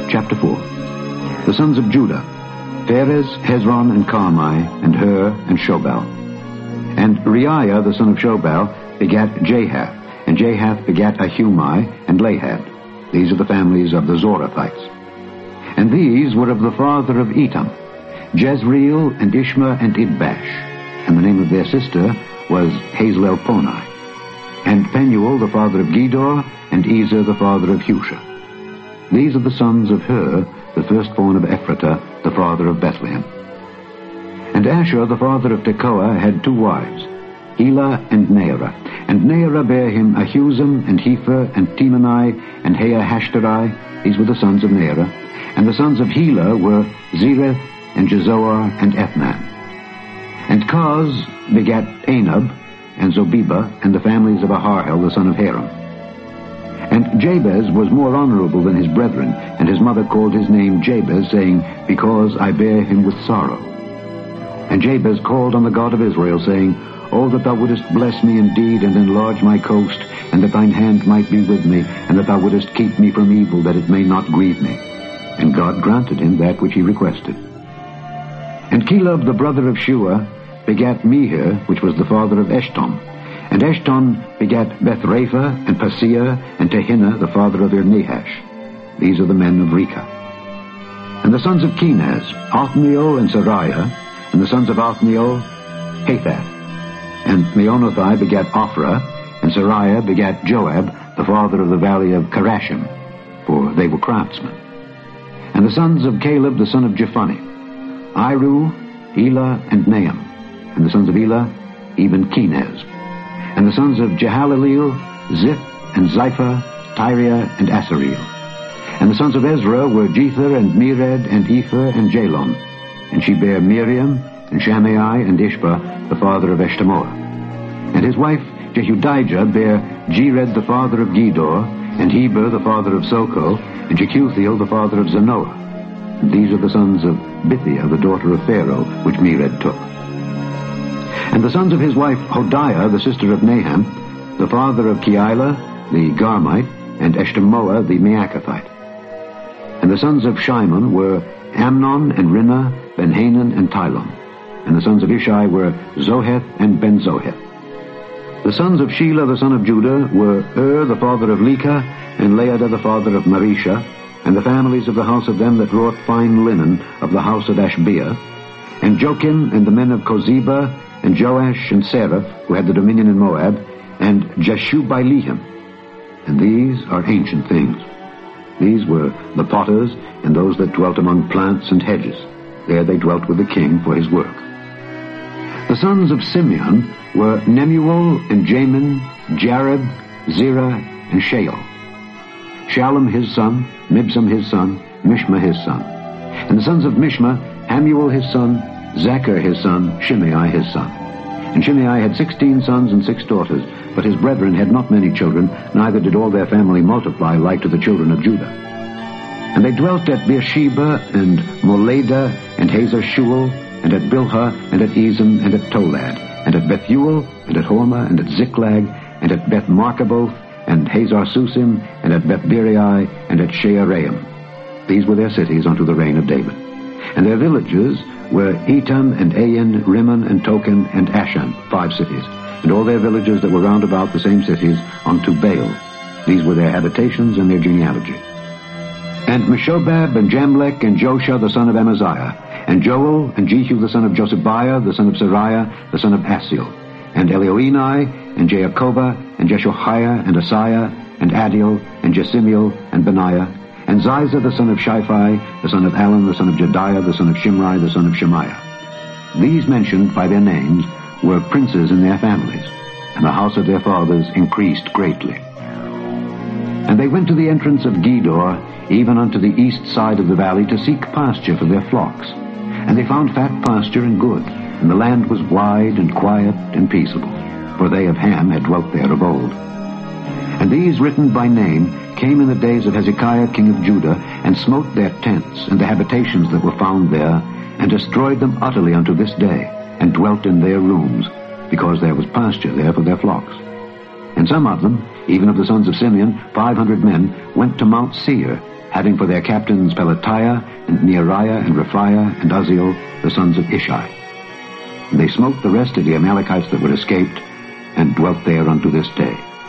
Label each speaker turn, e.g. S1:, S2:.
S1: chapter 4. The sons of Judah, Pharez, Hezron, and Carmi, and Hur, and Shobal. And Reiah, the son of Shobal, begat Jahath, and Jahath begat Ahumai, and Lahad. These are the families of the Zorathites. And these were of the father of Etam, Jezreel, and Ishma, and Idbash. And the name of their sister was Hazelelponi. And Penuel, the father of Gedor, and Ezer, the father of Husha. These are the sons of Hur, the firstborn of Ephratah, the father of Bethlehem. And Asher, the father of Tekoa, had 2 wives, Helah and Naarah. And Naarah bare him Ahuzam, and Hepher, and Temani, and Hashtarai. These were the sons of Naarah. And the sons of Helah were Zereth, and Jezoar, and Ethnan. And Koz begat Anab, and Zobeba, and the families of Aharhel, the son of Haram. And Jabez was more honorable than his brethren, and his mother called his name Jabez, saying, Because I bare him with sorrow. And Jabez called on the God of Israel, saying, O that thou wouldest bless me indeed, and enlarge my coast, and that thine hand might be with me, and that thou wouldest keep me from evil, that it may not grieve me. And God granted him that which he requested. And Caleb, the brother of Shua, begat Mehir, which was the father of Eshton. And Eshton begat Bethrapha, and Paseah, and Tehinnah, the father of Nahash. These are the men of Rechah. And the sons of Kenaz, Othniel and Sariah, and the sons of Othniel, Hathath. And Meonothai begat Ophrah, and Sariah begat Joab, the father of the valley of Karashim, for they were craftsmen. And the sons of Caleb, the son of Jephunneh, Iru, Elah, and Nahum. And the sons of Elah, even Kenaz. And the sons of Jehaleleel, Ziph, and Ziphah, Tyria, and Asareel. And the sons of Ezra were Jether, and Mered, and Epher, and Jalon. And she bare Miriam, and Shammai, and Ishbah, the father of Eshtemoa. And his wife Jehudijah bare Jered, the father of Gedor, and Heber, the father of Soko, and Jekuthiel, the father of Zanoah. And these are the sons of Bithiah, the daughter of Pharaoh, which Mered took. And the sons of his wife Hodiah, the sister of Naham, the father of Keilah, the Garmite, and Eshtemoa, the Maacathite. And the sons of Shimon were Amnon, and Rinnah, Benhanan, and Tilon. And the sons of Ishai were Zoheth and Ben-Zoheth. The sons of Shelah, the son of Judah, were the father of Lekah, and Laadah, the father of Marisha, and the families of the house of them that wrought fine linen of the house of Ashbea, and Jokim, and the men of Kozeba, and Joash, and Seraph, who had the dominion in Moab, and Jeshub-Bailehim. And these are ancient things. These were the potters, and those that dwelt among plants and hedges. There they dwelt with the king for his work. The sons of Simeon were Nemuel, and Jamin, Jareb, Zerah, and Shael. Shallum his son, Mibsam his son, Mishma his son. And the sons of Mishma, Hamuel his son, Zachar his son, Shimei his son. And Shimei had 16 sons and 6 daughters, but his brethren had not many children, neither did all their family multiply like to the children of Judah. And they dwelt at Beersheba, and Moladah, and Hazar Shual, and at Bilhah, and at Ezem, and at Tolad, and at Bethuel, and at Hormah, and at Ziklag, and at Beth Markaboth, and Hazar Susim, and at Beth Birai, and at Shearaim. These were their cities unto the reign of David. And their villages were Etam, and Ain, Rimmon, and Token, and Ashan, 5 cities, and all their villages that were round about the same cities unto Baal. These were their habitations and their genealogy. And Meshobab, and Jamlech, and Josha, the son of Amaziah, and Joel, and Jehu, the son of Josibiah, the son of Sariah, the son of Asiel, and Elioenai, and Jaakobah, and Jeshoiah, and Asaiah, and Adiel, and Jesimiel, and Benaiah, and Ziza, the son of Shiphi, the son of Alan, the son of Jediah, the son of Shimri, the son of Shemaiah. These mentioned by their names were princes in their families, and the house of their fathers increased greatly. And they went to the entrance of Gedor, even unto the east side of the valley, to seek pasture for their flocks. And they found fat pasture and good, and the land was wide and quiet and peaceable, for they of Ham had dwelt there of old. And these, written by name, came in the days of Hezekiah king of Judah, and smote their tents and the habitations that were found there, and destroyed them utterly unto this day, and dwelt in their rooms, because there was pasture there for their flocks. And some of them, even of the sons of Simeon, 500 men, went to Mount Seir, having for their captains Pelatiah, and Neariah, and Rephaiah, and Uzziel, the sons of Ishi. And they smote the rest of the Amalekites that were escaped, and dwelt there unto this day.